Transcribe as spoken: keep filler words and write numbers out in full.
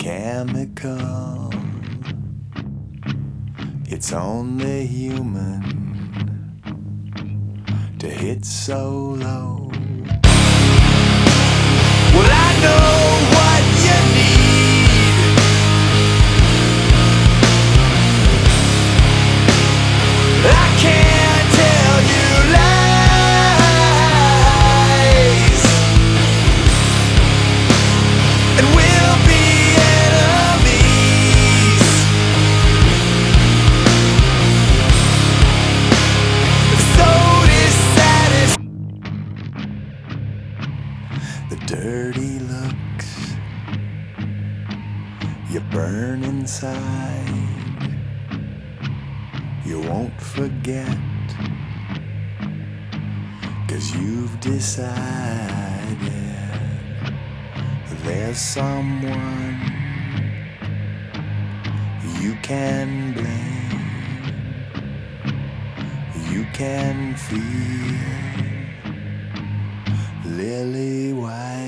chemical. It's only human to hit so low. Well, I know what you need. I can't tell you lies, and we'll be enemies. So dissatisfied. The dirty looks you burn inside, you won't forget, 'cause you've decided there's someone you can blame, you can feel lily white.